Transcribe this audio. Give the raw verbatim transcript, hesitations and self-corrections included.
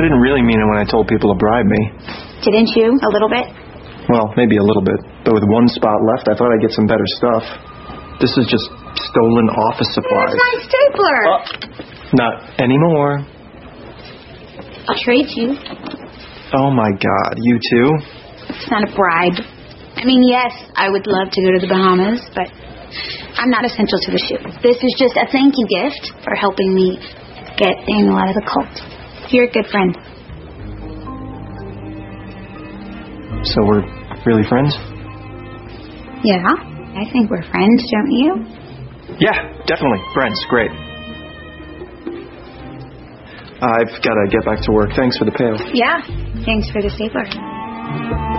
didn't really mean it when I told people to bribe me. Didn't you? A little bit? Well, maybe a little bit. But with one spot left, I thought I'd get some better stuff. This is just stolen office supplies. It's a nice stapler. Uh, not anymore. I'll trade you. Oh, my God. You too? It's not a bribe. I mean, yes, I would love to go to the Bahamas, but I'm not essential to the shoot. This is just a thank you gift for helping me get Daniel out of the cult. You're a good friend. So we're really friends? Yeah, I think we're friends, don't you? Yeah, definitely. Friends. Great. I've got to get back to work. Thanks for the pail. Yeah, thanks for the stapler.